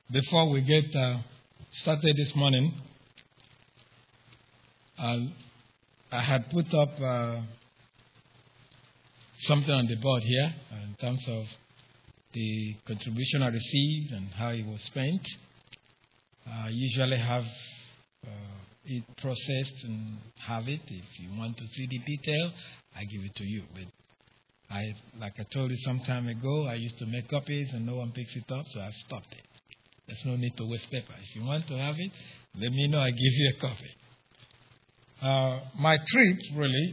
Before we get started this morning, I had put up something on the board here in terms of the contribution I received and how it was spent. I usually have it processed and have it. If you want to see the detail, I give it to you. But like I told you some time ago, I used to make copies and no one picks it up, so I've stopped it. There's no need to waste paper. If you want to have it, let me know. I give you a copy. My trip, really,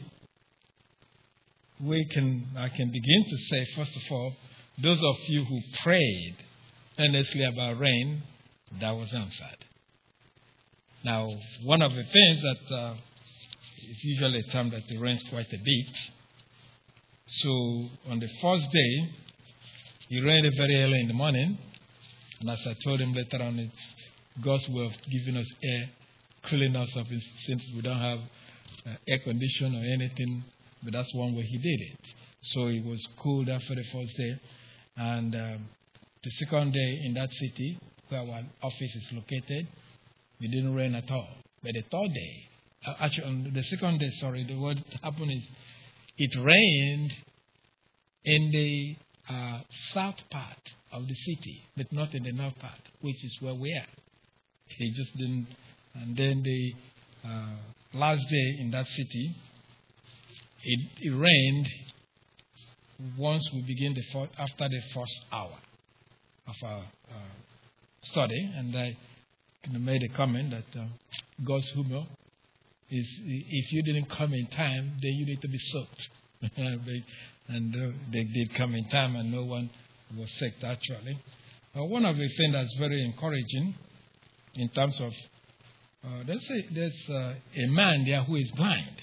I can begin to say, first of all, those of you who prayed earnestly about rain, that was answered. Now, one of the things that is usually a time that it rains quite a bit. So, on the first day, it rained very early in the morning. And as I told him later on, it's God's way of giving us air, cooling us up, since we don't have air condition or anything. But that's one way he did it. So it was cool after the first day. And the second day in that city, where our office is located, it didn't rain at all. But the third day, actually on the second day, what happened is it rained in the south part of the city, but not in the north part, which is where we are. It just didn't. And then the last day in that city, it rained once we begin after the first hour of our study, and I made a comment that God's humor is if you didn't come in time, then you need to be soaked. And they did come in time, and no one was soaked actually. One of the things that's very encouraging in terms of, there's a man there who is blind.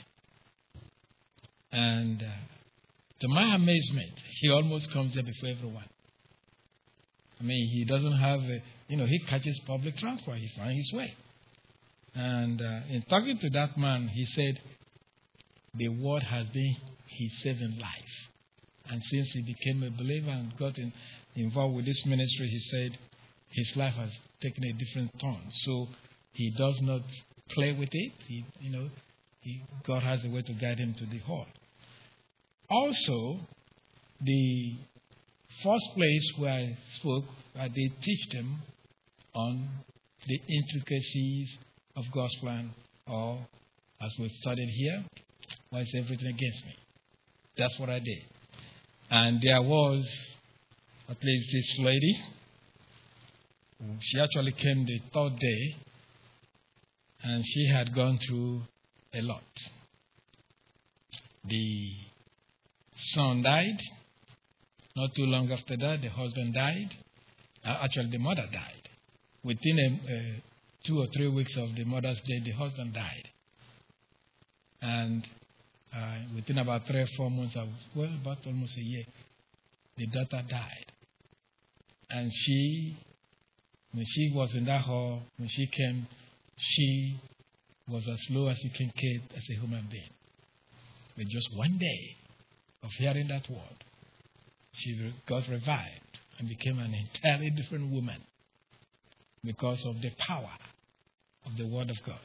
And to my amazement, he almost comes there before everyone. I mean, he doesn't have, he catches public transport. He finds his way. And in talking to that man, he said, the word has been his saving life. And since he became a believer and got involved with this ministry, he said his life has taken a different turn. So he does not play with it. God has a way to guide him to the hall. Also, the first place where I spoke, they teach them on the intricacies of God's plan, or as we've studied here, why is everything against me? That's what I did. And there was at least this lady. She actually came the third day, and she had gone through a lot. The son died. Not too long after that, the husband died. Actually, the mother died. Within 2 or 3 weeks of the mother's death, the husband died. And within about 3 or 4 months, about almost a year, the daughter died. And when she was in that hall, when she came, she was as low as you can get as a human being. But just one day of hearing that word, she got revived and became an entirely different woman because of the power of the Word of God.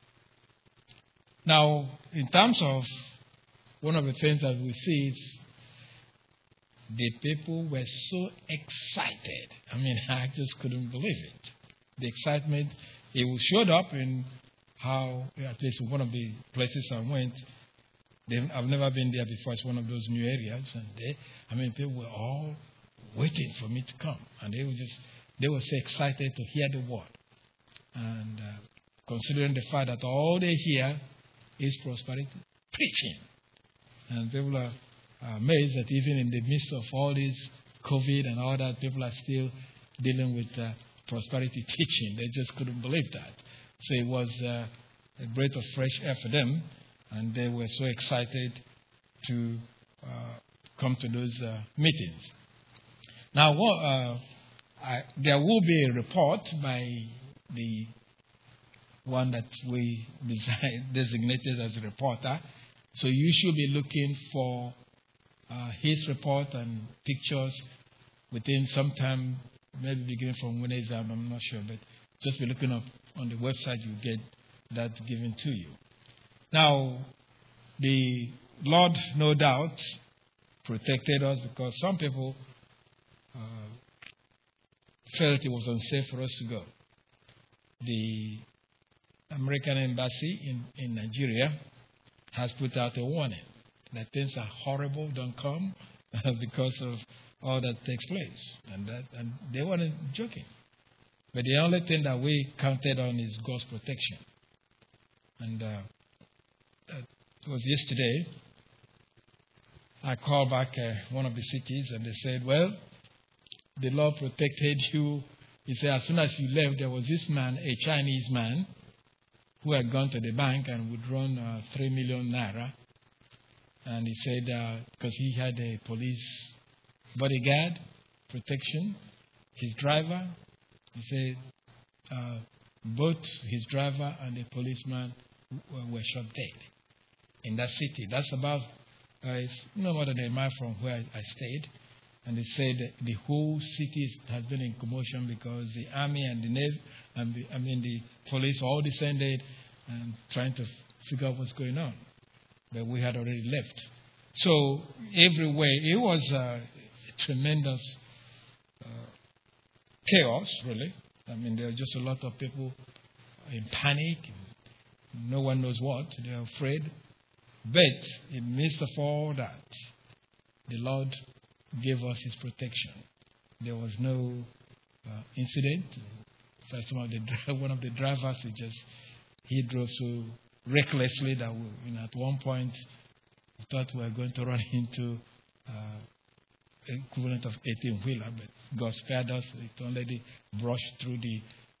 Now, in terms of one of the things that we see is the people were so excited. I mean, I just couldn't believe it. The excitement, it showed up in how, at least in one of the places I went, I've never been there before. It's one of those new areas. And people were all waiting for me to come. And they were so excited to hear the word. And considering the fact that all they hear is prosperity preaching. And people are amazed that even in the midst of all this COVID and all that, people are still dealing with prosperity teaching. They just couldn't believe that. So it was a breath of fresh air for them. And they were so excited to come to those meetings. Now, there will be a report by the one that we designated as a reporter. So you should be looking for his report and pictures within some time maybe beginning from Wednesday, I'm not sure, but just be looking up on the website, you get that given to you. Now, the Lord, no doubt, protected us because some people felt it was unsafe for us to go. The American embassy in Nigeria has put out a warning that things are horrible, don't come because of all that takes place. And they weren't joking. But the only thing that we counted on is God's protection. And it was yesterday, I called back one of the cities and they said, well, the Lord protected you. He said, as soon as you left, there was this man, a Chinese man, who had gone to the bank and withdrawn 3 million naira. And he said, because he had a police bodyguard, protection, his driver, he said, both his driver and the policeman were shot dead in that city. That's about, it's no more than a mile from where I stayed. And they said the whole city has been in commotion because the army and the navy, the police all descended and trying to figure out what's going on. But we had already left. So everywhere, it was a tremendous chaos, really. There are just a lot of people in panic. No one knows what. They're afraid. But in the midst of all that, the Lord gave us His protection. There was no incident. One of the drivers, he drove so recklessly that at one point we thought we were going to run into equivalent of 18-wheeler, but God spared us. It already brushed through the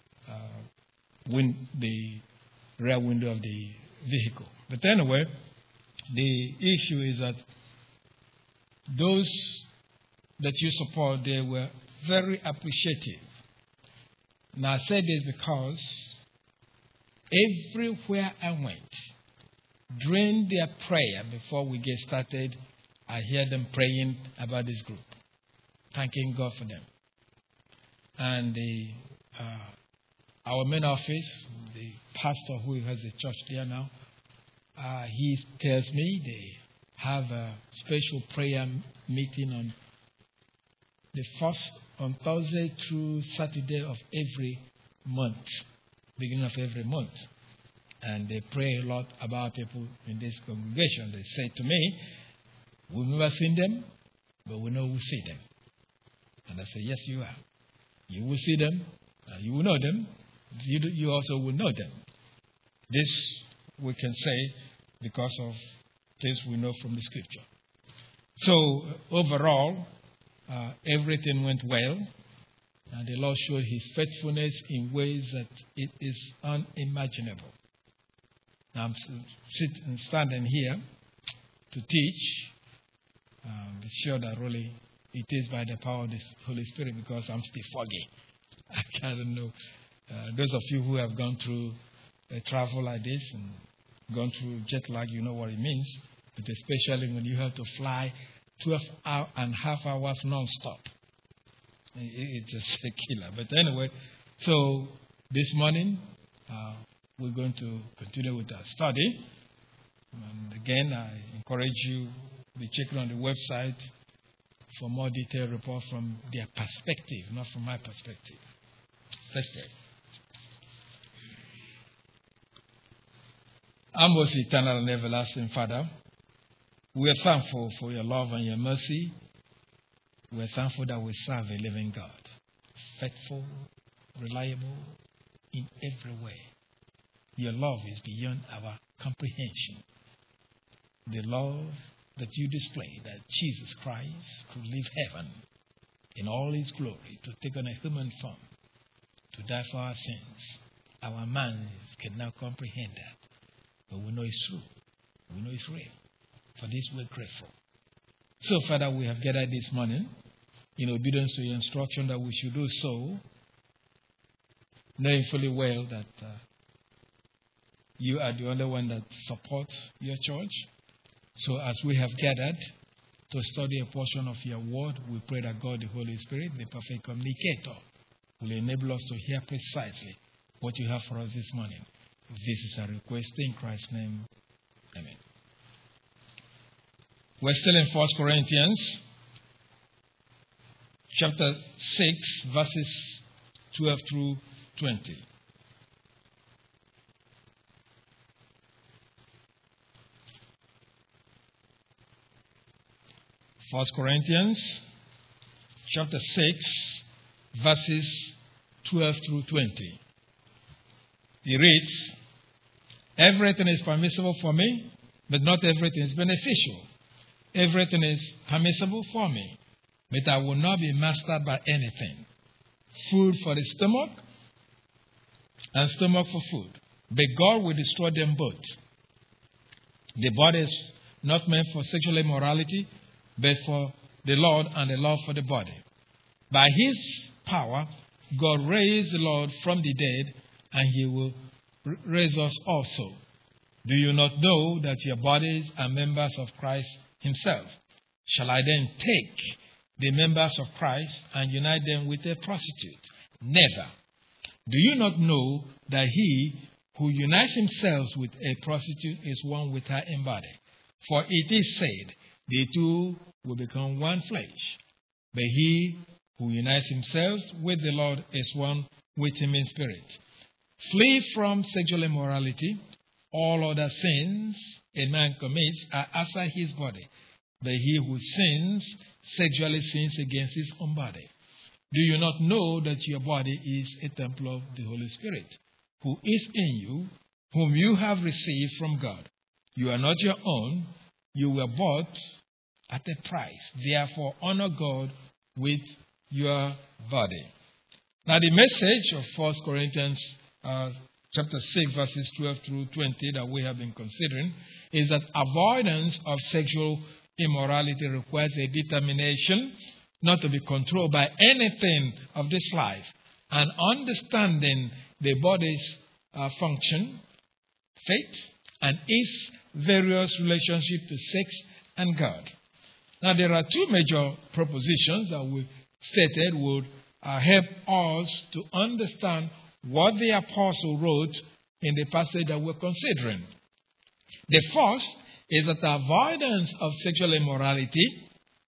rear window of the vehicle. But anyway, the issue is that those that you support, they were very appreciative. Now, I say this because everywhere I went, during their prayer, before we get started, I hear them praying about this group, thanking God for them. And our main office, the pastor who has a church there now, he tells me they have a special prayer meeting on Thursday through Saturday of every month, beginning of every month. And they pray a lot about people in this congregation. They say to me, we've never seen them, but we know we see them. And I say, yes, you are. You will see them, you will know them, you also will know them. This we can say because of things we know from the scripture. So overall, everything went well, and the Lord showed His faithfulness in ways that it is unimaginable. Now I'm standing here to teach. Be sure that really it is by the power of the Holy Spirit because I'm still foggy. I don't know. Those of you who have gone through a travel like this and gone through jet lag, you know what it means. But especially when you have to fly 12.5 hours non-stop. It's just a killer. But anyway, so this morning we're going to continue with our study. And again, I encourage you to be checking on the website for more detailed report from their perspective, not from my perspective. Let's pray. Our most eternal and everlasting Father, we are thankful for your love and your mercy. We are thankful that we serve a living God, faithful, reliable in every way. Your love is beyond our comprehension. The love that you display, that Jesus Christ could leave heaven in all His glory to take on a human form, to die for our sins. Our minds cannot comprehend that. But we know it's true. We know it's real. For this we're grateful. So, Father, we have gathered this morning in obedience to your instruction that we should do so, knowing fully well that you are the only one that supports your church. So as we have gathered to study a portion of your word, we pray that God, the Holy Spirit, the perfect communicator, will enable us to hear precisely what you have for us this morning. This is our request in Christ's name. Amen. We're still in 1 Corinthians chapter 6, verses 12 through 20. First Corinthians chapter 6, verses 12 through 20. He reads, "Everything is permissible for me, but not everything is beneficial. Everything is permissible for me, but I will not be mastered by anything. Food for the stomach, and stomach for food, but God will destroy them both. The body is not meant for sexual immorality, but for the Lord, and the Lord for the body. By his power, God raised the Lord from the dead, and he will raise us also. Do you not know that your bodies are members of Christ himself? Shall I then take the members of Christ and unite them with a prostitute? Never. Do you not know that he who unites himself with a prostitute is one with her in body? For it is said, the two will become one flesh. But he who unites himself with the Lord is one with him in spirit. Flee from sexual immorality. All other sins a man commits are outside his body, but he who sins sexually sins against his own body. Do you not know that your body is a temple of the Holy Spirit, who is in you, whom you have received from God? You are not your own. You were bought at a price. Therefore, honor God with your body." Now, the message of 1 Corinthians chapter 6, verses 12 through 20 that we have been considering is that avoidance of sexual immorality requires a determination not to be controlled by anything of this life, and understanding the body's function, faith, and its various relationship to sex and God. Now, there are two major propositions that we stated would help us to understand what the apostle wrote in the passage that we're considering. The first is that the avoidance of sexual immorality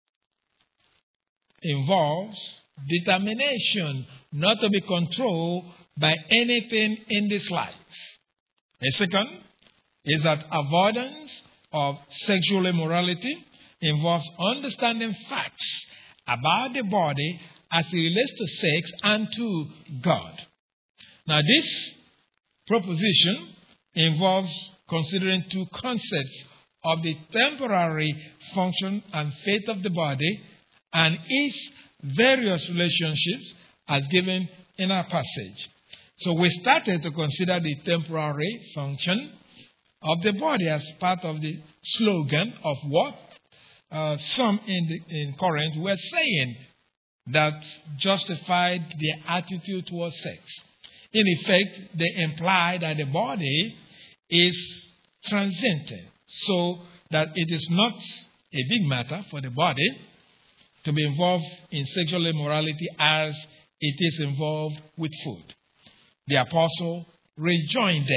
involves determination not to be controlled by anything in this life. The second is that avoidance of sexual immorality involves understanding facts about the body as it relates to sex and to God. Now, this proposition involves considering two concepts of the temporary function and faith of the body and its various relationships as given in our passage. So we started to consider the temporary function of the body as part of the slogan of what some in Corinth were saying that justified their attitude towards sex. In effect, they imply that the body is transient, so that it is not a big matter for the body to be involved in sexual immorality as it is involved with food. The apostle rejoined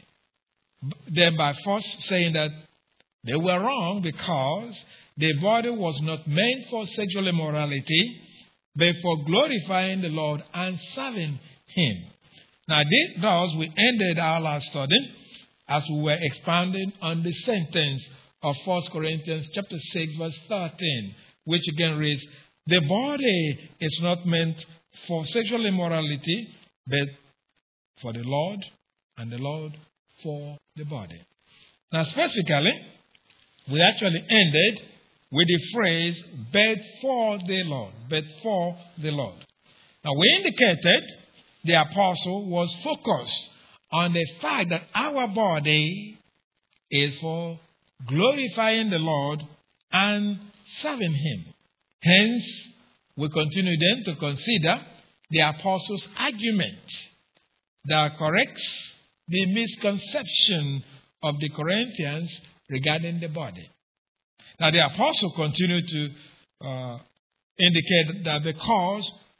them by first saying that they were wrong because the body was not meant for sexual immorality, but for glorifying the Lord and serving him. Now, thus we ended our last study as we were expounding on the sentence of 1 Corinthians chapter 6, verse 13, which again reads, "The body is not meant for sexual immorality, but for the Lord, and the Lord for the body." Now, specifically, we actually ended with the phrase, "but for the Lord," but for the Lord. Now, we indicated the apostle was focused on the fact that our body is for glorifying the Lord and serving him. Hence, we continue then to consider the apostle's argument that corrects the misconception of the Corinthians regarding the body. Now, the apostle continued to indicate that because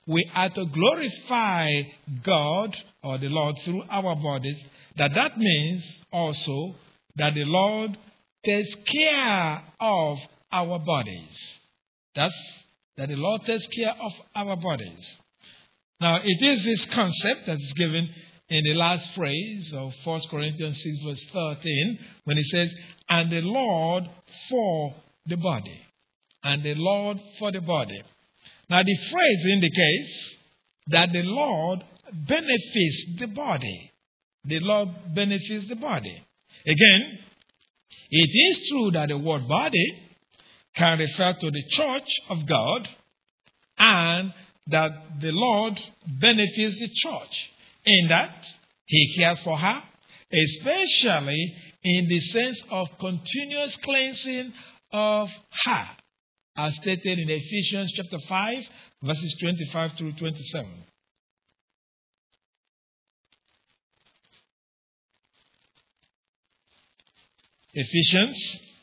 we are to glorify God or the Lord through our bodies, that means also that the Lord takes care of our bodies. That the Lord takes care of our bodies. Now, it is this concept that is given in the last phrase of 1 Corinthians 6 verse 13, when it says, and the Lord for the body. And the Lord for the body. Now, the phrase indicates that the Lord benefits the body. The Lord benefits the body. Again, it is true that the word body can refer to the church of God, and that the Lord benefits the church in that he cares for her, especially in the sense of continuous cleansing of her, as stated in Ephesians chapter 5, verses 25 through 27. Ephesians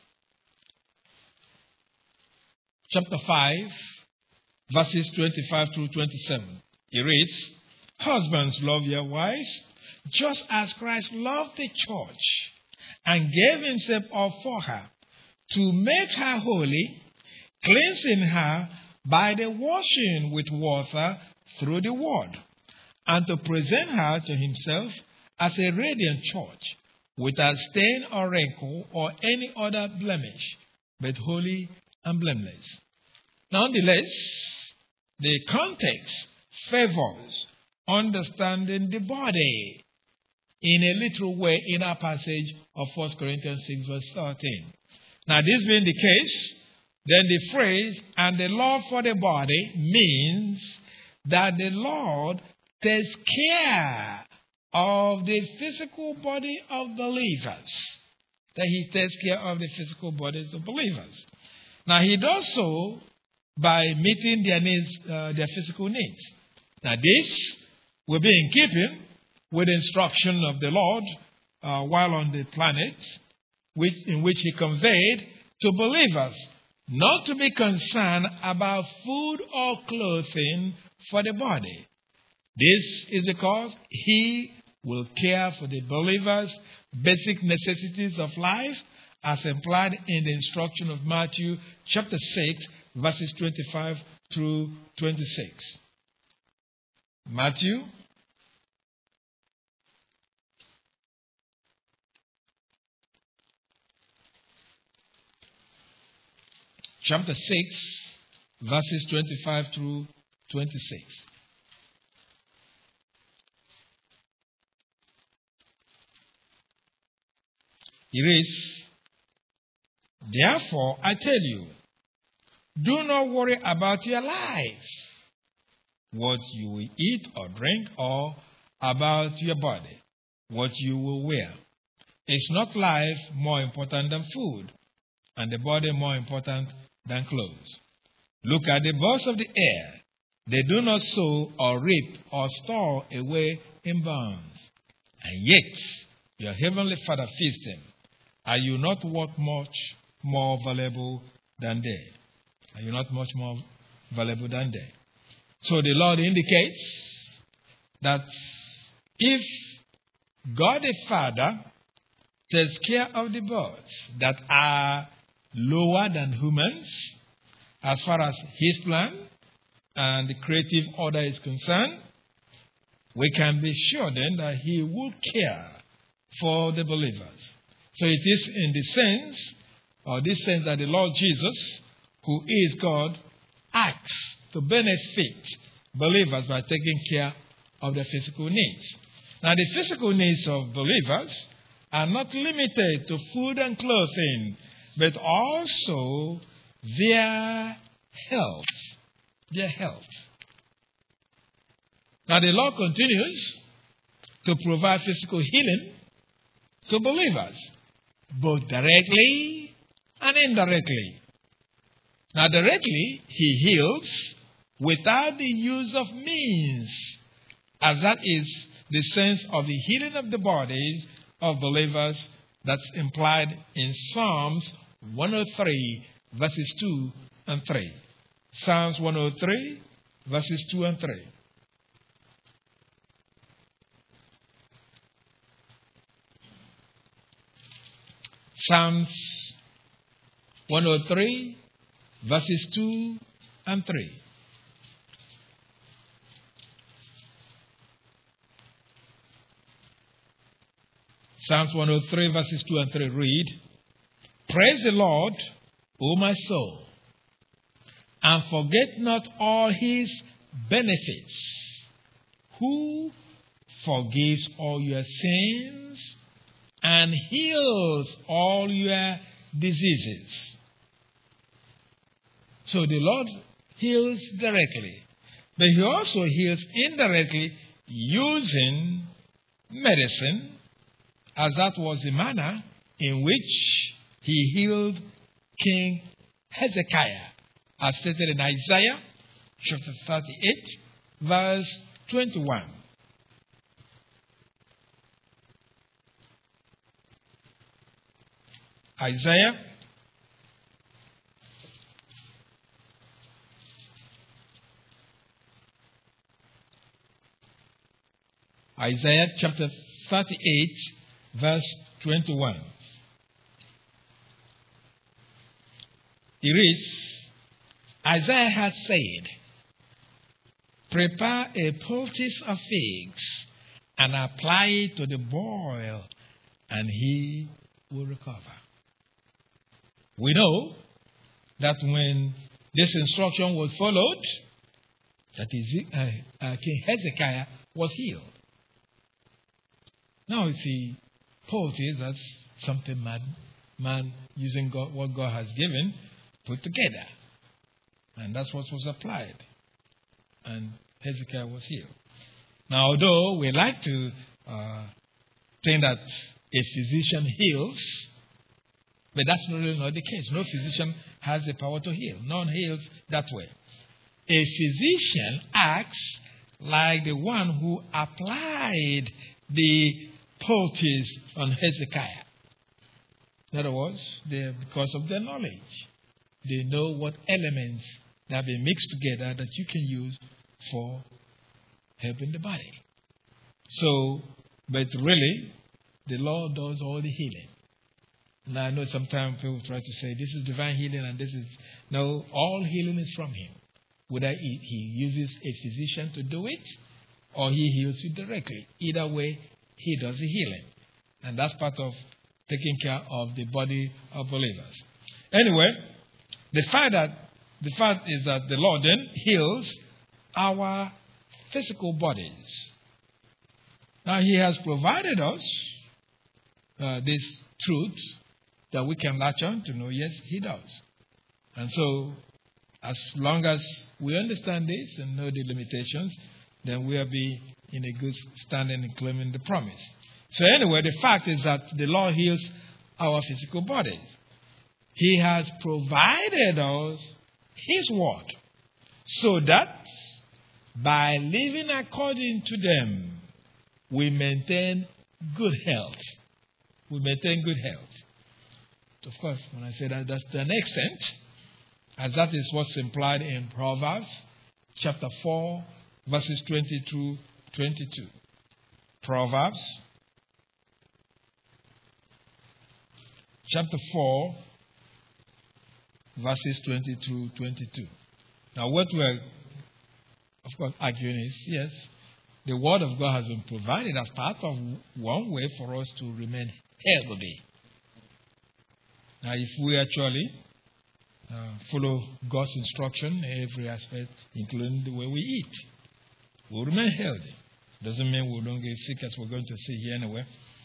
chapter 5, verses 25 through 27. It reads, husbands, love your wives, just as Christ loved the church and gave himself up for her, to make her holy, cleansing her by the washing with water through the word, and to present her to himself as a radiant church, without stain or wrinkle or any other blemish, but holy and blameless. Nonetheless, the context favors understanding the body in a literal way in our passage of 1 Corinthians 6 verse 13. Now, this being the case, then the phrase, and the Lord for the body, means that the Lord takes care of the physical body of believers. That he takes care of the physical bodies of believers. Now, he does so by meeting their needs, their physical needs. Now, this will be in keeping with the instruction of the Lord while on the planet, in which he conveyed to believers not to be concerned about food or clothing for the body. This is because he will care for the believers' basic necessities of life, as implied in the instruction of Matthew chapter 6, verses 25 through 26. Matthew chapter 6, verses 25 through 26. It reads, therefore, I tell you, do not worry about your life, what you will eat or drink, or about your body, what you will wear. Is not life more important than food, and the body more important than clothes? Look at the birds of the air. They do not sow or reap or store away in barns, and yet your heavenly Father feeds them. Are you not worth much more valuable than they? Are you not much more valuable than they? So the Lord indicates that if God the Father takes care of the birds that are lower than humans, as far as his plan and the creative order is concerned, we can be sure then that he will care for the believers. So it is in the sense, or this sense, that the Lord Jesus, who is God, acts to benefit believers by taking care of their physical needs. Now, the physical needs of believers are not limited to food and clothing, but also their health. Their health. Now, the Lord continues to provide physical healing to believers, both directly and indirectly. Now, directly, he heals without the use of means, as that is the sense of the healing of the bodies of believers that's implied in Psalms 103, verses 2 and 3. Psalms 103, verses 2 and 3. Psalms 103, verses 2 and 3. Psalms 103, verses 2 and 3 read, Praise the Lord, O my soul, and forget not all his benefits, who forgives all your sins and heals all your diseases. So the Lord heals directly, but he also heals indirectly using medicine, as that was the manner in which he healed King Hezekiah, as stated in Isaiah chapter 38, verse 21. Isaiah chapter 38, verse 21. It reads, Isaiah had said, Prepare a poultice of figs and apply it to the boil, and he will recover. We know that when this instruction was followed, that King Hezekiah was healed. Now you see, poultice, that's something man using what God has given, put together. And that's what was applied. And Hezekiah was healed. Now, although we like to think that a physician heals, but that's really not the case. No physician has the power to heal. None heals that way. A physician acts like the one who applied the poultice on Hezekiah. In other words, because of their knowledge, they know what elements that have been mixed together that you can use for helping the body. So, but really, the Lord does all the healing. Now, I know sometimes people try to say, this is divine healing and this is... No, all healing is from Him. Whether he uses a physician to do it or He heals you directly. Either way, He does the healing. And that's part of taking care of the body of believers. Anyway, the fact is that the Lord then heals our physical bodies. Now, He has provided us this truth that we can latch on to know, yes, He does. And so, as long as we understand this and know the limitations, then we'll be in a good standing in claiming the promise. So anyway, the fact is that the Lord heals our physical bodies. He has provided us His word so that by living according to them, we maintain good health. We maintain good health. Of course, when I say that, that's to an extent, as that is what's implied in Proverbs chapter 4, verses 20 through 22. Proverbs chapter 4, verses 20 through 22. Now, what we're, of course, arguing is, yes, the Word of God has been provided as part of one way for us to remain healthy. Now, if we actually follow God's instruction in every aspect, including the way we eat, we'll remain healthy. Doesn't mean we don't get sick, as we're going to see here anyway.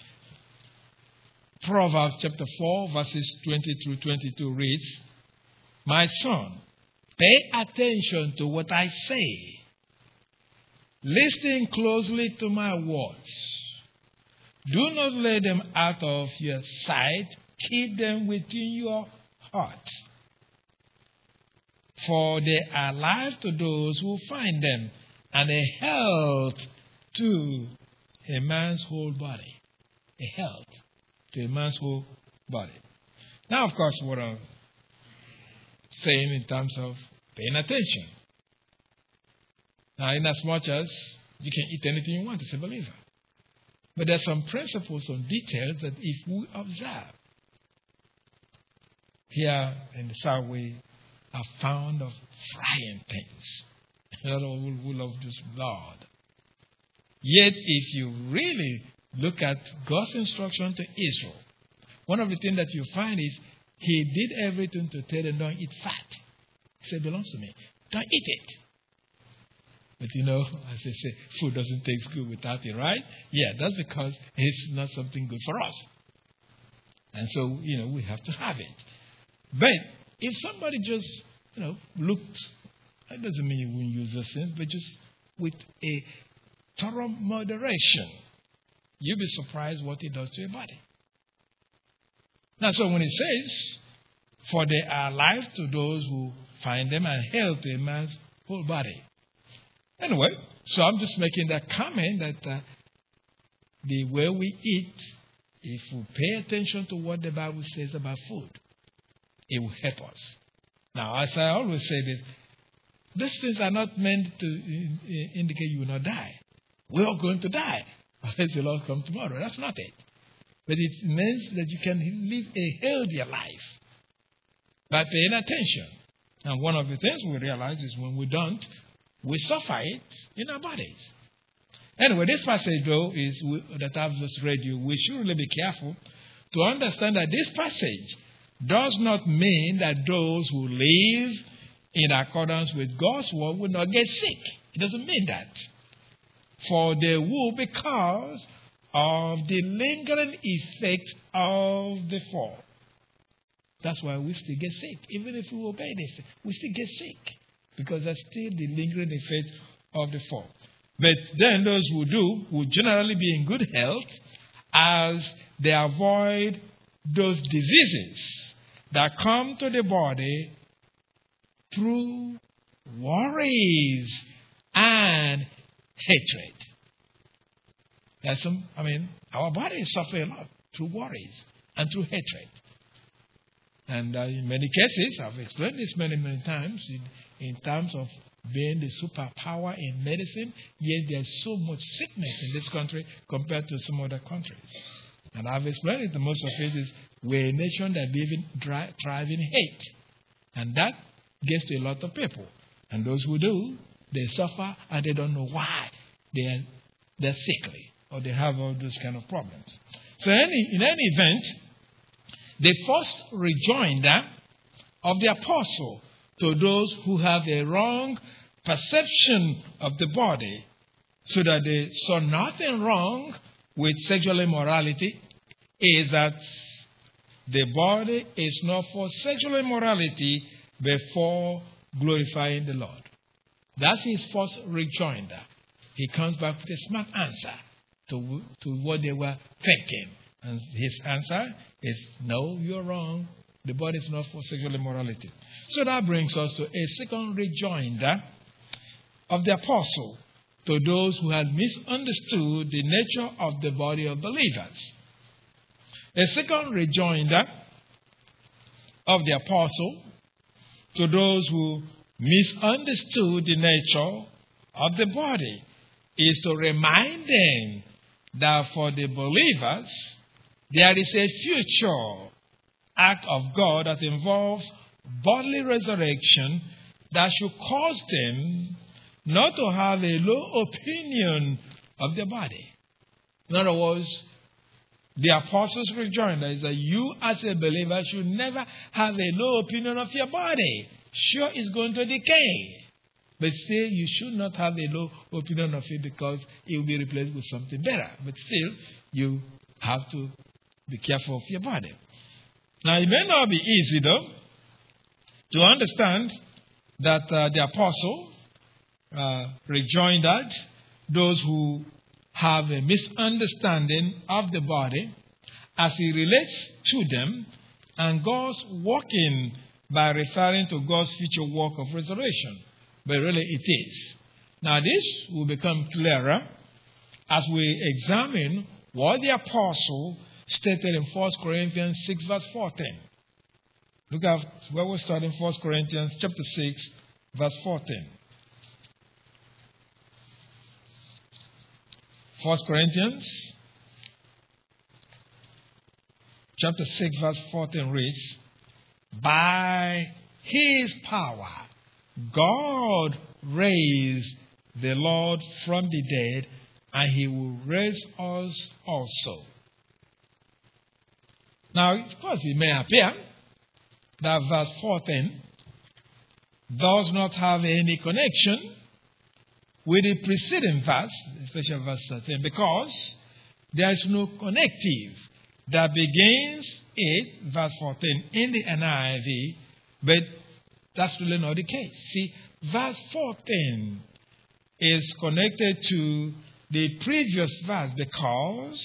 Proverbs chapter 4, verses 20 through 22 reads, My son, pay attention to what I say. Listen closely to my words. Do not let them out of your sight. Keep them within your heart. For they are life to those who find them, and a health to a man's whole body. A health to a man's whole body. Now, of course, what I'm saying in terms of paying attention. Now, in as much as you can eat anything you want as a believer. But there are some principles, some details that if we observe, here in the South, we are fond of frying things. In other words, we love this blood. Yet, if you really look at God's instruction to Israel, one of the things that you find is He did everything to tell them, don't eat fat. He said, it belongs to me. Don't eat it. But as they say, food doesn't taste good without it, right? Yeah, that's because it's not something good for us. And so, we have to have it. But if somebody just, looked, that doesn't mean you won't use those things, but just with a thorough moderation, you'll be surprised what it does to your body. Now, so when it says, for they are life to those who find them and health to a man's whole body. Anyway, so I'm just making that comment that the way we eat, if we pay attention to what the Bible says about food, it will help us. Now, as I always say this, these things are not meant to indicate you will not die. We're all going to die unless the Lord comes tomorrow. That's not it. But it means that you can live a healthier life by paying attention. And one of the things we realize is when we don't, we suffer it in our bodies. Anyway, this passage, though, that I've just read you, we should really be careful to understand that this passage does not mean that those who live in accordance with God's word will not get sick. It doesn't mean that. For they will, because of the lingering effect of the fall. That's why we still get sick. Even if we obey this, we still get sick. Because that's still the lingering effect of the fall. But then those who do will generally be in good health as they avoid those diseases that come to the body through worries and hatred. Our bodies suffer a lot through worries and through hatred. And in many cases, I've explained this many, many times, in terms of being the superpower in medicine, yet there's so much sickness in this country compared to some other countries. And I've explained it, the most of it is we're a nation that thrive in hate. And that gets to a lot of people. And those who do, they suffer and they don't know why they're sickly or they have all those kind of problems. So in any event, the first rejoinder of the apostle to those who have a wrong perception of the body, so that they saw nothing wrong with sexual immorality, is that the body is not for sexual immorality before glorifying the Lord. That's his first rejoinder. He comes back with a smart answer to what they were thinking. And his answer is, no, you're wrong. The body is not for sexual immorality. So that brings us to a second rejoinder of the apostle to those who had misunderstood the nature of the body of believers. A second rejoinder of the apostle to those who misunderstood the nature of the body is to remind them that for the believers, there is a future act of God that involves bodily resurrection that should cause them not to have a low opinion of their body. In other words, the apostles' rejoinder is that you as a believer should never have a low opinion of your body. Sure, it's going to decay. But still, you should not have a low opinion of it because it will be replaced with something better. But still, you have to be careful of your body. Now, it may not be easy, though, to understand that the apostle rejoined those who have a misunderstanding of the body as he relates to them and God's working by referring to God's future work of resurrection. But really it is. Now, this will become clearer as we examine what the apostle stated in 1 Corinthians 6 verse 14. Look at where we start in 1 Corinthians chapter 6 verse 14. 1 Corinthians chapter 6 verse 14 reads, by his power God raised the Lord from the dead, and he will raise us also. Now, of course, it may appear that verse 14 does not have any connection with the preceding verse, especially verse 13, because there is no connective that begins it, verse 14, in the NIV, but that's really not the case. See, verse 14 is connected to the previous verse because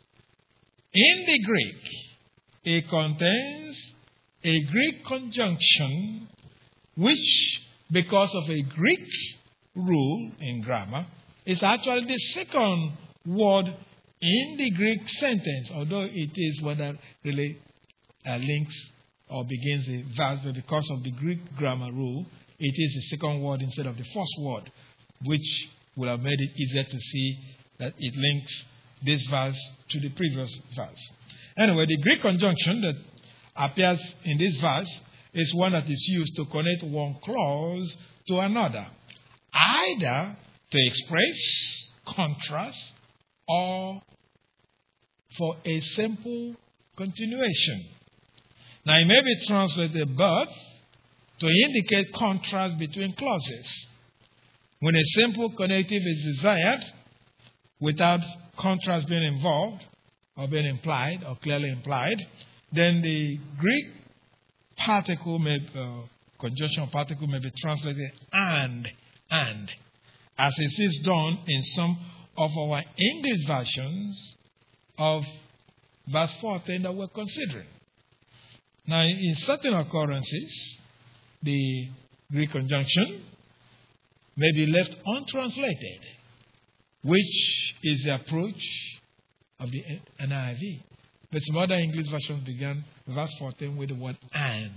in the Greek, it contains a Greek conjunction which, because of a Greek rule in grammar, is actually the second word in the Greek sentence, although it is one that really links or begins a verse, but because of the Greek grammar rule, it is the second word instead of the first word, which will have made it easier to see that it links this verse to the previous verse. Anyway, the Greek conjunction that appears in this verse is one that is used to connect one clause to another, either to express contrast or for a simple continuation. Now, it may be translated but to indicate contrast between clauses. When a simple connective is desired without contrast being involved or being implied or clearly implied, then the Greek particle conjunction particle may be translated and, as it is done in some of our English versions of verse 14 that we're considering. Now, in certain occurrences, the Greek conjunction may be left untranslated, which is the approach of the NIV. But some other English versions began verse 14 with the word and.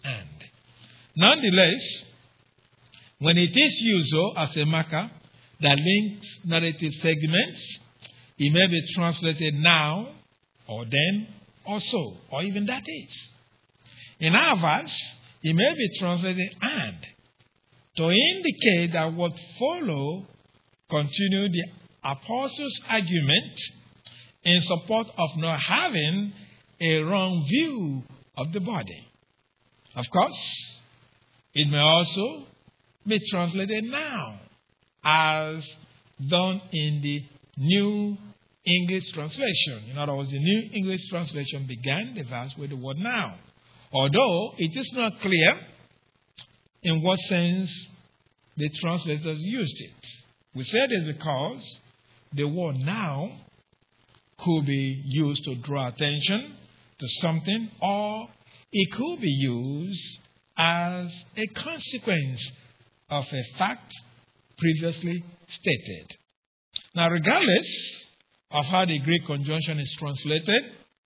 Nonetheless, when it is used as a marker that links narrative segments, it may be translated now, or then, or so, or even that is. In our verse, it may be translated and, to indicate that what follow continue the apostles' argument in support of not having a wrong view of the body. Of course, it may also be translated now, as done in the New English Translation. In other words, the New English Translation began the verse with the word now, although it is not clear in what sense the translators used it. We say this because the word now could be used to draw attention to something, or it could be used as a consequence of a fact previously stated. Now, regardless of how the Greek conjunction is translated,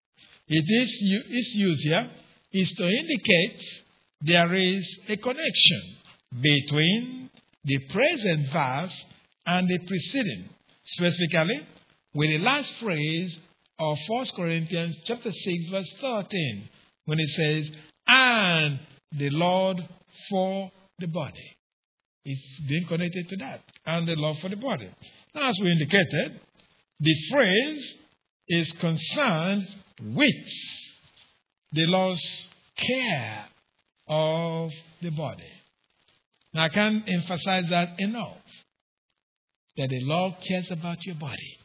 its use here is to indicate there is a connection between the present verse and the preceding, specifically with the last phrase of 1 Corinthians chapter 6 verse 13, when it says, and the Lord for the body. It's being connected to that, and the Lord for the body. Now, as we indicated, the phrase is concerned with the Lord's care of the body. Now, I can't emphasize that enough, that the Lord cares about your body.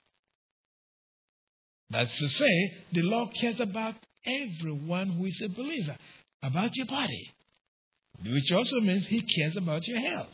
That's to say, the Lord cares about everyone who is a believer, about your body, which also means He cares about your health.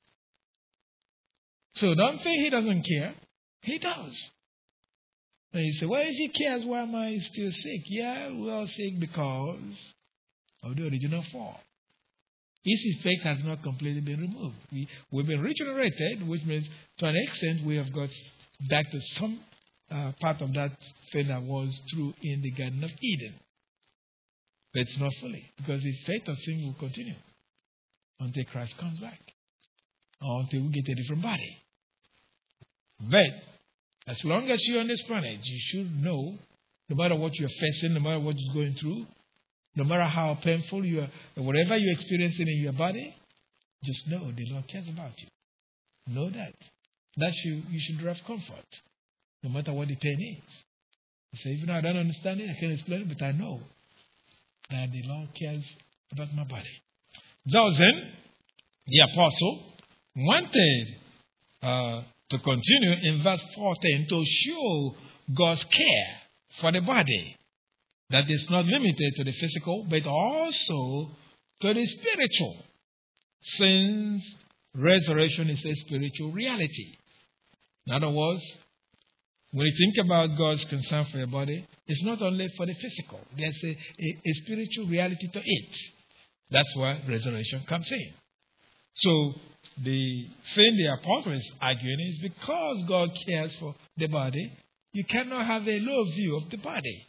So don't think He doesn't care. He does. And you say, well, if He cares, why am I still sick? Yeah, we're all sick because of the original fall. Its effect has not completely been removed. We've been regenerated, which means to an extent we have got back to some part of that thing that was true in the Garden of Eden. But it's not fully, because the effect of sin will continue until Christ comes back, or until we get a different body. But As long as you're on this planet, you should know, no matter what you're facing, no matter what you're going through, no matter how painful you are, whatever you're experiencing in your body, just know the Lord cares about you. Know that. You should derive comfort, no matter what the pain is. You say, even though I don't understand it, I can't explain it, but I know that the Lord cares about my body. Thus then, the apostle wanted to continue in verse 14 to show God's care for the body. That is not limited to the physical, but also to the spiritual. Since resurrection is a spiritual reality. In other words, when you think about God's concern for your body, it's not only for the physical. There's a spiritual reality to it. That's where resurrection comes in. So, the thing the apostle is arguing is because God cares for the body, you cannot have a low view of the body.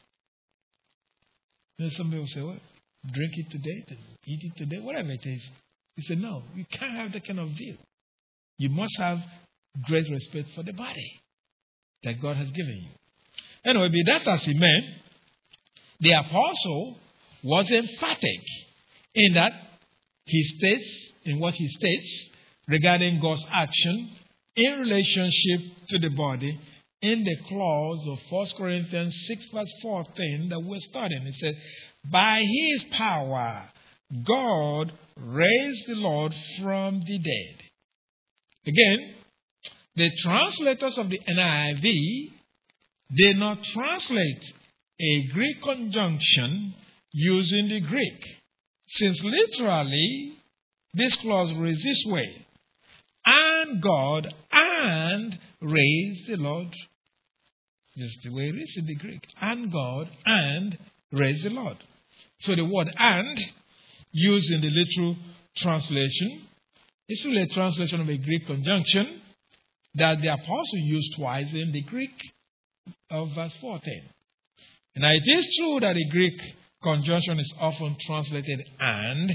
Some people say, well, drink it today, eat it today, whatever it is. He said, no, you can't have that kind of view. You must have great respect for the body that God has given you. Anyway, be that as it may, the apostle was emphatic in that in what he states regarding God's action in relationship to the body in the clause of 1 Corinthians 6 verse 14 that we're studying. It says, by his power, God raised the Lord from the dead. Again, the translators of the NIV did not translate a Greek conjunction using the Greek, since literally this clause reads this way, and God and raised the Lord. Just the way it is in the Greek. And God and raised the Lord. So the word and, used in the literal translation, is really a translation of a Greek conjunction that the apostle used twice in the Greek of verse 14. Now it is true that the Greek conjunction is often translated and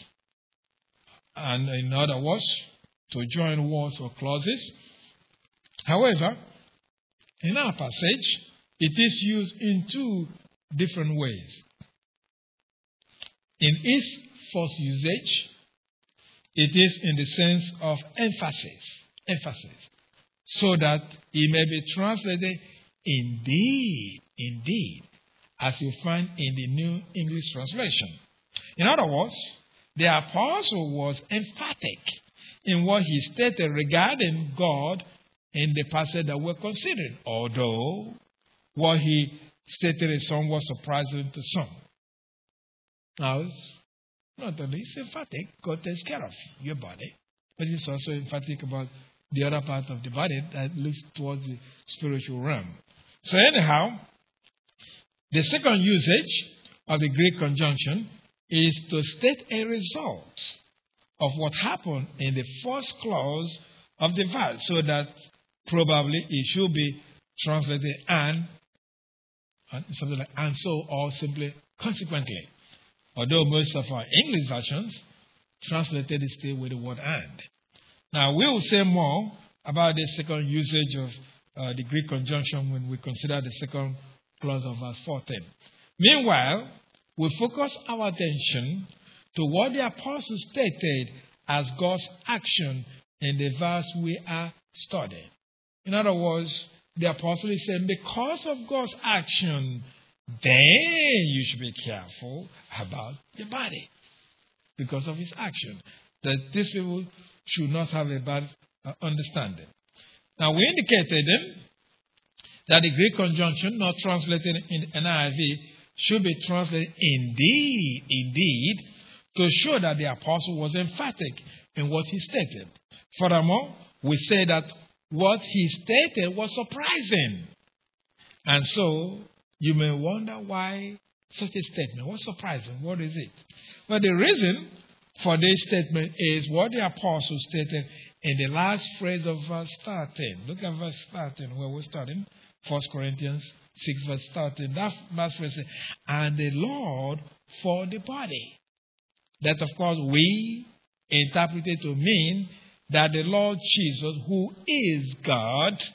in other words, to join words or clauses. However, in our passage, it is used in two different ways. In its first usage, it is in the sense of emphasis, so that it may be translated indeed, as you find in the New English Translation. In other words, the apostle was emphatic in what he stated regarding God in the passage that we're considering, although what he stated is somewhat surprising to some. Now, not only it's emphatic, God takes care of your body, but it's also emphatic about the other part of the body that looks towards the spiritual realm. So anyhow, the second usage of the Greek conjunction is to state a result of what happened in the first clause of the verse, so that probably it should be translated and something like and so, or simply consequently. Although most of our English versions translated it still with the word and. Now we will say more about the second usage of the Greek conjunction when we consider the second clause of verse 14. Meanwhile, we focus our attention to what the apostle stated as God's action in the verse we are studying. In other words, the apostle is saying, because of God's action, then you should be careful about your body. Because of his action. That these people should not have a bad understanding. Now, we indicated then that the Greek conjunction, not translated in NIV, should be translated indeed, to show that the apostle was emphatic in what he stated. Furthermore, we say that what he stated was surprising. And so, you may wonder why such a statement. What's surprising? What is it? Well, the reason for this statement is what the apostle stated in the last phrase of verse 13. Look at verse 13 where we're starting. 1 Corinthians 6 verse 13. That last phrase says, and the Lord for the body. That, of course, we interpret it to mean that the Lord Jesus, who is God,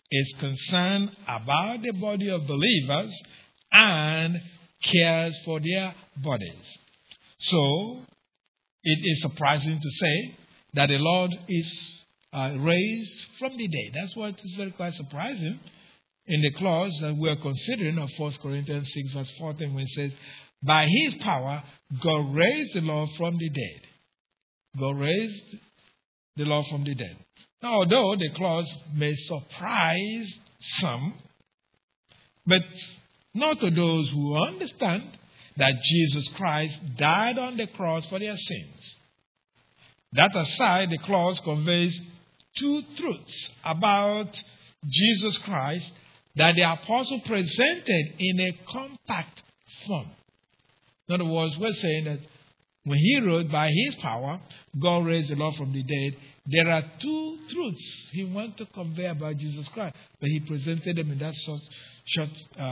is concerned about the body of believers and cares for their bodies. So, it is surprising to say that the Lord is raised from the dead. That's what is very quite surprising in the clause that we are considering of 1 Corinthians 6 verse 14 when it says, by his power, God raised the Lord from the dead. God raised the Lord from the dead. Now, although the clause may surprise some, but not to those who understand that Jesus Christ died on the cross for their sins. That aside, the clause conveys two truths about Jesus Christ that the apostle presented in a compact form. In other words, we're saying that when he wrote, by his power, God raised the Lord from the dead, there are two truths he wanted to convey about Jesus Christ, but he presented them in that short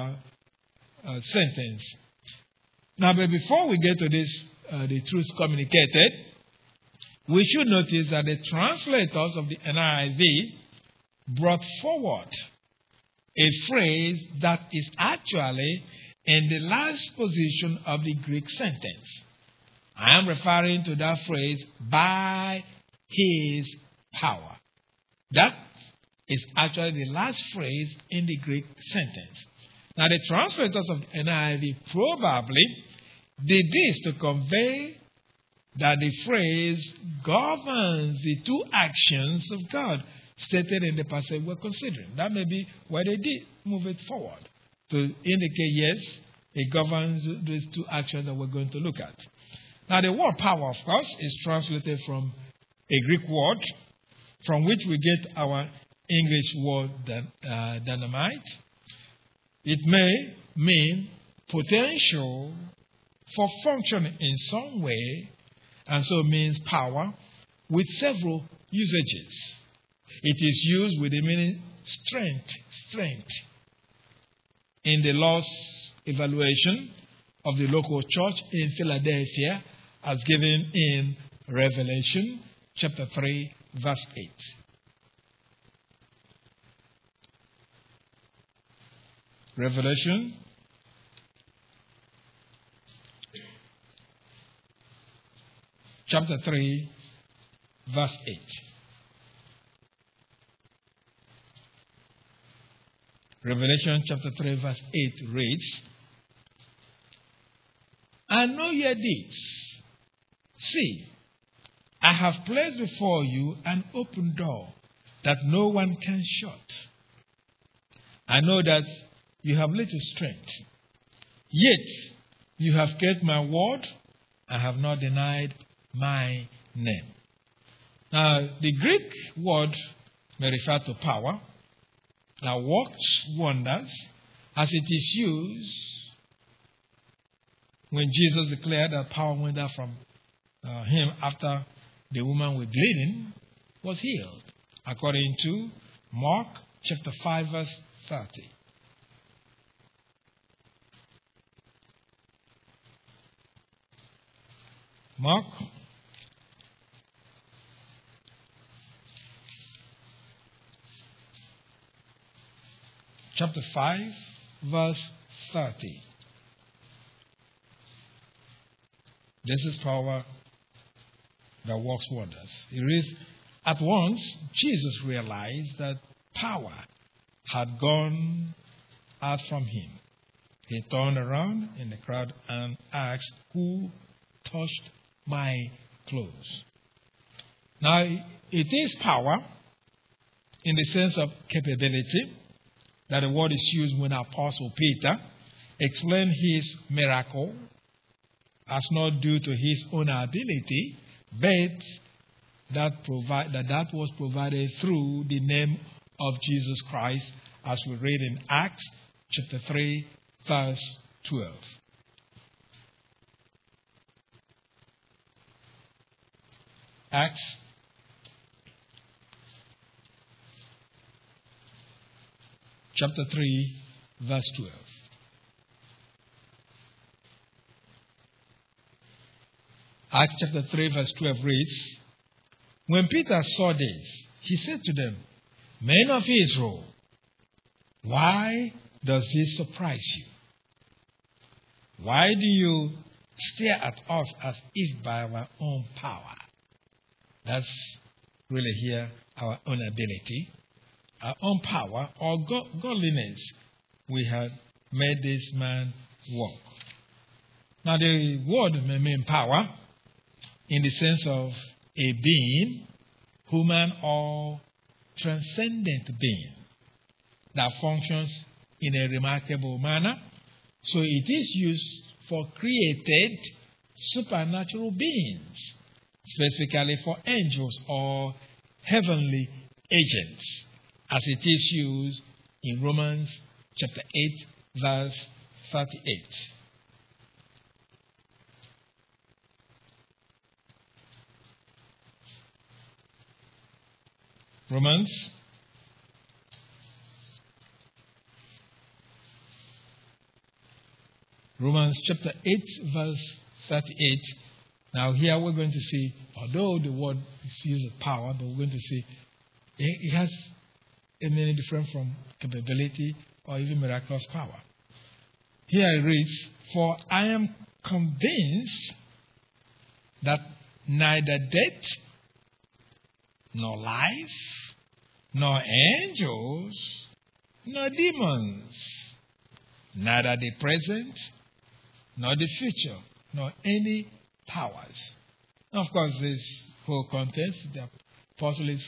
sentence. Now, but before we get to this, the truths communicated, we should notice that the translators of the NIV brought forward a phrase that is actually in the last position of the Greek sentence. I am referring to that phrase, by his power. That is actually the last phrase in the Greek sentence. Now, the translators of NIV probably did this to convey that the phrase governs the two actions of God stated in the passage we're considering. That may be why they did move it forward to indicate, yes, it governs these two actions that we're going to look at. Now, the word power, of course, is translated from a Greek word from which we get our English word dynamite. It may mean potential for functioning in some way, and so means power with several usages. It is used with the meaning strength. In the Lord's evaluation of the local church in Philadelphia, as given in Revelation chapter 3, verse 8. Revelation chapter 3, verse 8. Revelation chapter 3, verse 8 reads, I know your deeds. See, I have placed before you an open door that no one can shut. I know that you have little strength, yet you have kept my word and have not denied my name. Now, the Greek word may refer to power that works wonders, as it is used when Jesus declared that power went out from him after the woman with bleeding was healed, according to Mark chapter 5, verse 30. Mark chapter 5, verse 30. This is power that works wonders. It reads, at once Jesus realized that power had gone out from him. He turned around in the crowd and asked, who touched my clothes? Now, it is power in the sense of capability that the word is used when Apostle Peter explained his miracle as not due to his own ability, but that was provided through the name of Jesus Christ, as we read in Acts chapter 3, verse 12. Acts chapter 3, verse 12. Acts chapter 3, verse 12 reads, when Peter saw this, he said to them, men of Israel, Why does this surprise you? Why do you stare at us as if by our own power? That's really here our own ability, our own power, or godliness. We have made this man walk. Now, the word may mean power in the sense of a being, human or transcendent being, that functions in a remarkable manner. So it is used for created supernatural beings, specifically for angels or heavenly agents, as it is used in Romans chapter 8, verse 38. Romans chapter 8, verse 38. Now here we're going to see, although the word is used as power, but we're going to see it has a meaning different from capability or even miraculous power. Here it reads, "For I am convinced that neither death, nor life, nor angels, nor demons, neither the present, nor the future, nor any powers." Now, of course, this whole context, the apostle is,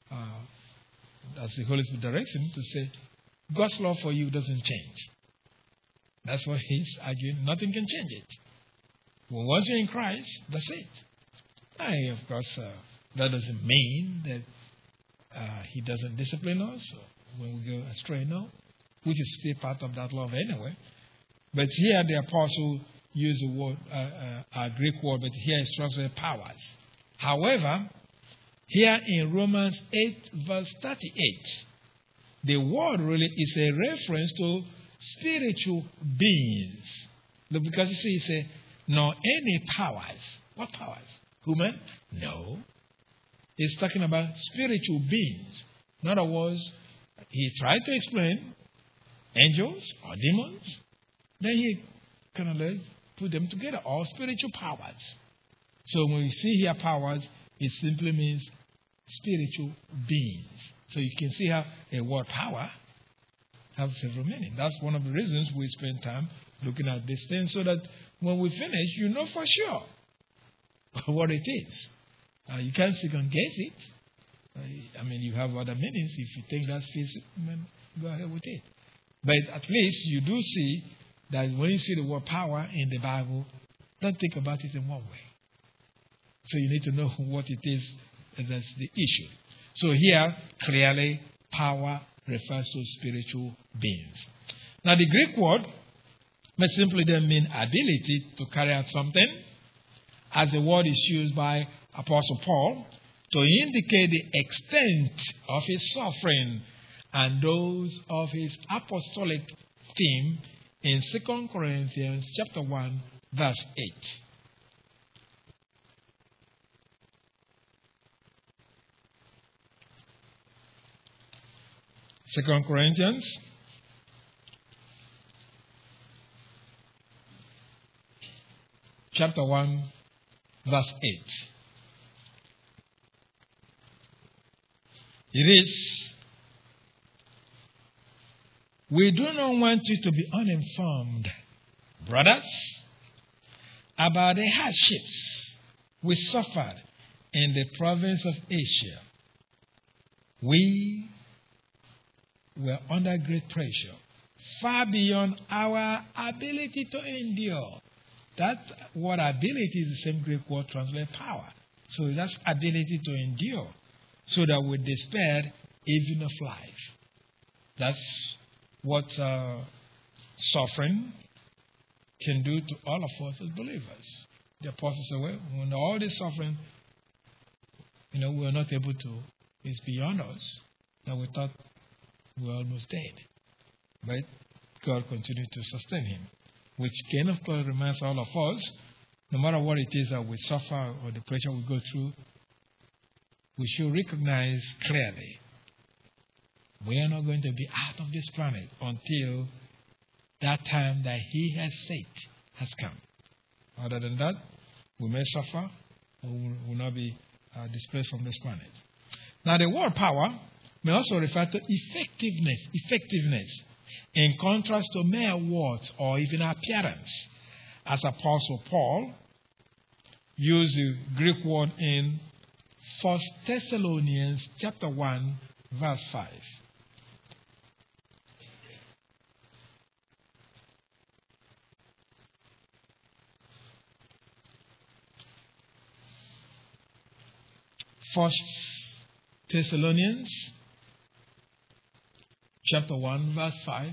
as the Holy Spirit directs him to say, God's love for you doesn't change. That's what he's arguing. Nothing can change it. Well, once you're in Christ, that's it. Of course, that doesn't mean that he doesn't discipline us when we go astray, no, which is still part of that love anyway. But here the apostle used the word, a Greek word, but here it's translated powers. However, here in Romans 8, verse 38, the word really is a reference to spiritual beings. Because you see, it says, nor any powers. What powers? Human? No. It's talking about spiritual beings. In other words, he tried to explain angels or demons. Then he kind of put them together, all spiritual powers. So when we see here powers, it simply means spiritual beings. So you can see how a word power has several meanings. That's one of the reasons we spend time looking at this thing, so that when we finish, you know for sure what it is. You can't second guess it. You have other meanings. If you think that's physical, go ahead with it. But at least you do see that when you see the word power in the Bible, don't think about it in one way. So you need to know what it is that's the issue. So here, clearly, power refers to spiritual beings. Now, the Greek word may simply then mean ability to carry out something, as the word is used by Apostle Paul to indicate the extent of his suffering and those of his apostolic theme in 2 Corinthians chapter 1, verse 8. 2 Corinthians chapter 1, verse 8. It is, "We do not want you to be uninformed, brothers, about the hardships we suffered in the province of Asia. We were under great pressure, far beyond our ability to endure." That word ability is the same Greek word translated power. So that's ability to endure, so that we despaired even of life. That's what suffering can do to all of us as believers. The apostle said, well, when all this suffering, we were not able to, it's beyond us, that we thought we were almost dead. But God continued to sustain him, which can, of course, reminds all of us, no matter what it is that we suffer or the pressure we go through, we should recognize clearly we are not going to be out of this planet until that time that He has said has come. Other than that, we may suffer or we will not be displaced from this planet. Now, the word power may also refer to effectiveness, in contrast to mere words or even appearance, as Apostle Paul used the Greek word in 1 Thessalonians chapter 1, verse 5. First Thessalonians chapter 1 verse 5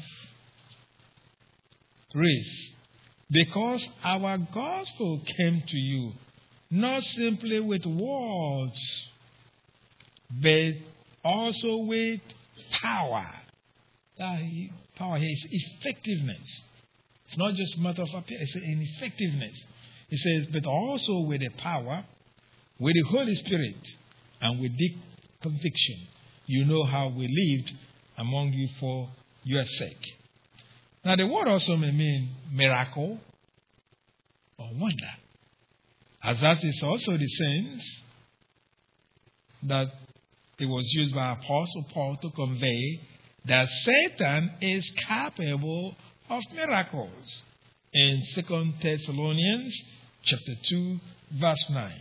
reads, because our gospel came to you not simply with words, but also with power. That power here is effectiveness. It's not just a matter of appearance, it's an effectiveness. It says, but also with the power, with the Holy Spirit, and with deep conviction. You know how we lived among you for your sake. Now, the word also may mean miracle or wonder, as that is also the sense that it was used by Apostle Paul to convey that Satan is capable of miracles in 2 Thessalonians chapter 2, verse 9.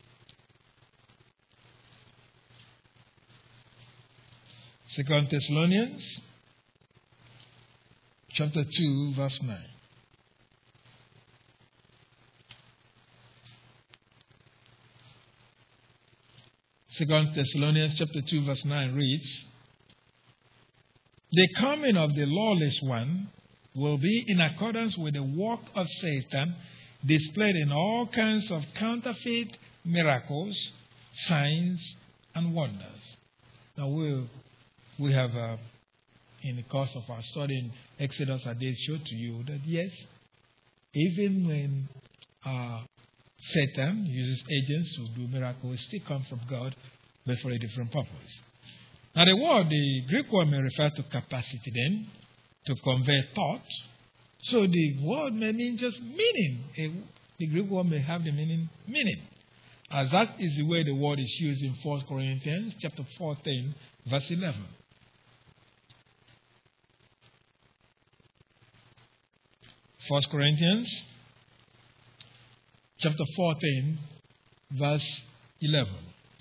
2 Thessalonians chapter 2, verse 9. 2 Thessalonians chapter 2, verse 9 reads, the coming of the lawless one will be in accordance with the work of Satan, displayed in all kinds of counterfeit miracles, signs, and wonders. Now we have, in the course of our study in Exodus, I did show to you that yes, even when Satan uses agents to do miracles, still come from God, but for a different purpose. Now the Greek word may refer to capacity then, to convey thought. So the word may mean just meaning. The Greek word may have the meaning. As that is the way the word is used in 1 Corinthians chapter 14, verse 11. 1 Corinthians chapter 14, verse 11.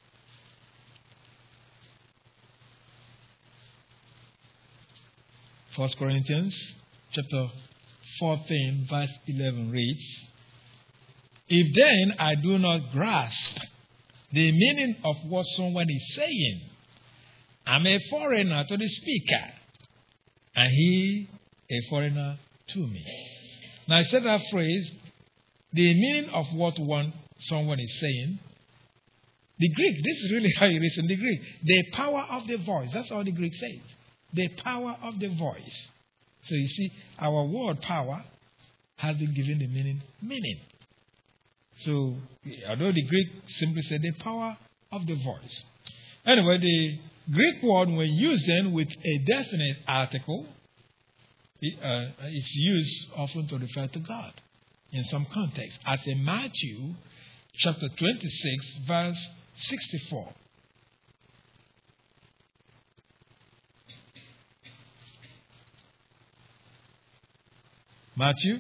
First Corinthians chapter 14, verse 11 reads, if then I do not grasp the meaning of what someone is saying, I'm a foreigner to the speaker, and he a foreigner to me. Now I said that phrase, the meaning of what someone is saying. The Greek, this is really how it is in the Greek. The power of the voice. That's all the Greek says. The power of the voice. So you see, our word power has been given the meaning. So, although the Greek simply said the power of the voice. Anyway, the Greek word, when used then with a definite article, it's used often to refer to God in some context, as in Matthew chapter 26, verse 64. Matthew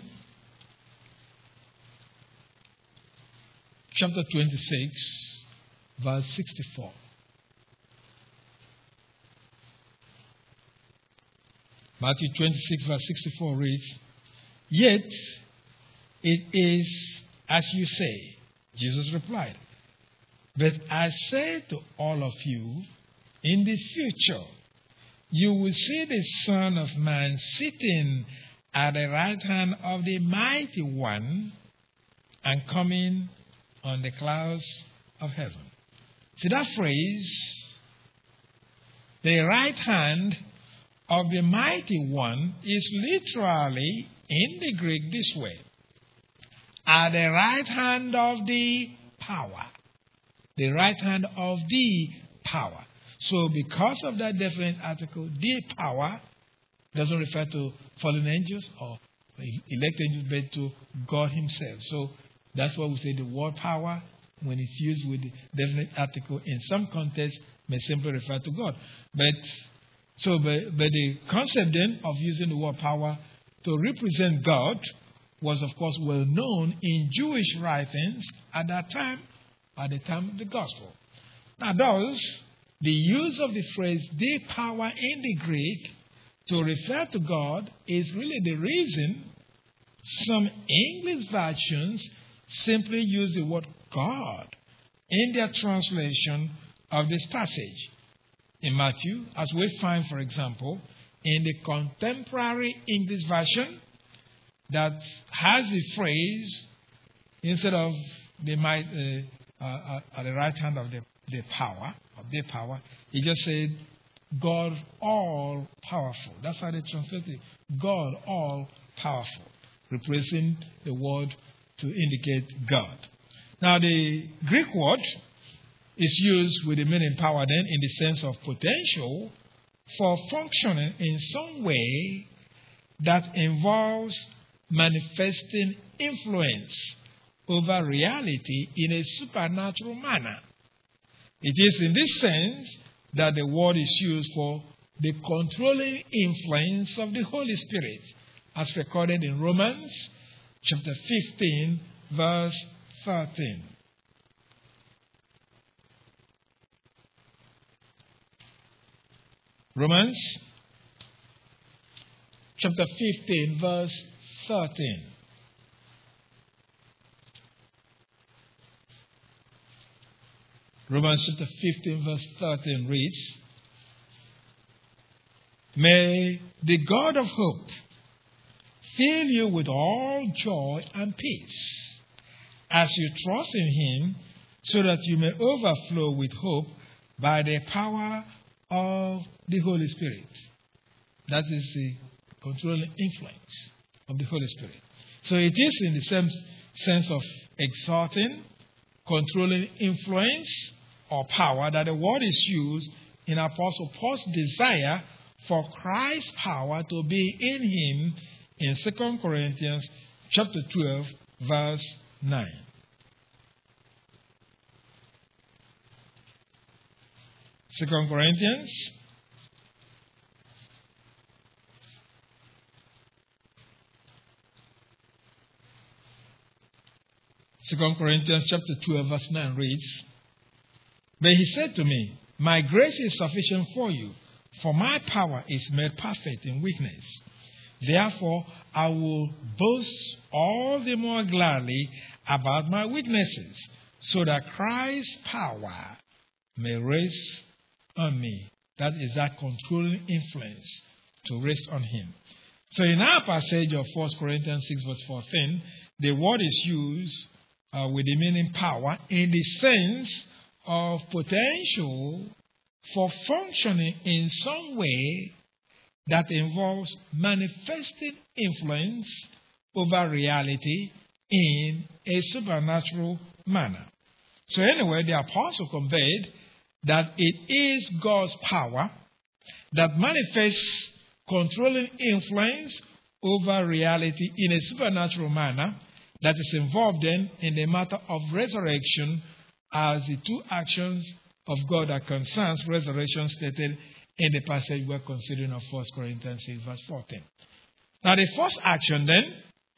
chapter 26, verse 64. Matthew 26, verse 64 reads, yet it is as you say, Jesus replied, but I say to all of you, in the future, you will see the Son of Man sitting at the right hand of the Mighty One and coming on the clouds of heaven. See that phrase, the right hand of the Mighty One, is literally in the Greek this way, at the right hand of the power. The right hand of the power. So because of that definite article, the power doesn't refer to fallen angels or elect angels, but to God himself. So that's why we say the word power, when it's used with the definite article in some contexts, may simply refer to God. But the concept then of using the word power to represent God was, of course, well known in Jewish writings at that time, at the time of the gospel. Now, thus, the use of the phrase the power in the Greek to refer to God is really the reason some English versions simply use the word God in their translation of this passage. In Matthew, as we find, for example, in the contemporary English version that has the phrase, instead of they might at the right hand of the power, he just said, God all powerful. That's how they translate it. God all powerful, replacing the word to indicate God. Now, the Greek word is used with the meaning power then in the sense of potential for functioning in some way that involves manifesting influence over reality in a supernatural manner. It is in this sense that the word is used for the controlling influence of the Holy Spirit, as recorded in Romans chapter 15, verse 13. Romans chapter 15, verse 13. Romans chapter 15, verse 13 reads, May the God of hope fill you with all joy and peace as you trust in him, so that you may overflow with hope by the power of the Holy Spirit. That is the controlling influence of the Holy Spirit. So it is in the same sense of exalting, controlling influence or power that the word is used in Apostle Paul's desire for Christ's power to be in him in 2 Corinthians chapter 12, verse 9. Second Corinthians chapter 12, verse 9 reads, But he said to me, My grace is sufficient for you, for my power is made perfect in weakness. Therefore, I will boast all the more gladly about my weaknesses, so that Christ's power may rest on me. That is that controlling influence to rest on him. So in our passage of 1 Corinthians 6 verse 14, the word is used with the meaning power in the sense of potential for functioning in some way that involves manifesting influence over reality in a supernatural manner. So anyway, the apostle conveyed that it is God's power that manifests controlling influence over reality in a supernatural manner that is involved then in the matter of resurrection, as the two actions of God that concerns resurrection stated in the passage we're considering of 1 Corinthians 6 verse 14. Now the first action then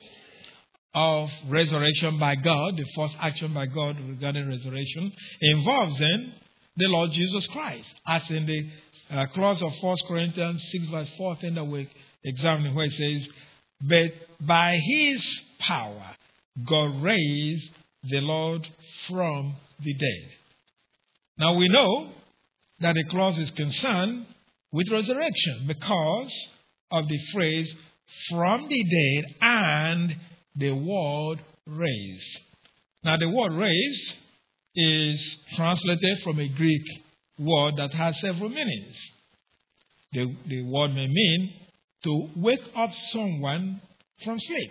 of resurrection by God, the first action by God regarding resurrection, involves then the Lord Jesus Christ, as in the clause of 1 Corinthians 6 verse 14 that we're examining, where it says, But by his power God raised the Lord from the dead. Now we know that the clause is concerned with resurrection because of the phrase from the dead and the word raised. Now the word raised is translated from a Greek word that has several meanings. The word may mean to wake up someone from sleep,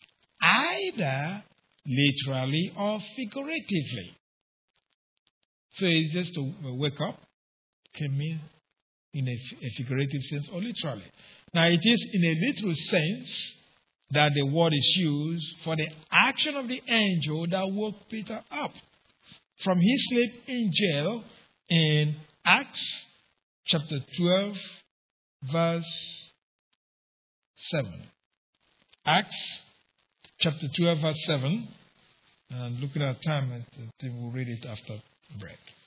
either literally or figuratively. So it's just to wake up can mean in a figurative sense or literally. Now, it is in a literal sense that the word is used for the action of the angel that woke Peter up from his sleep in jail in Acts chapter 12, verse 7. Acts chapter 12, verse 7. And looking at time, I think we'll read it after break.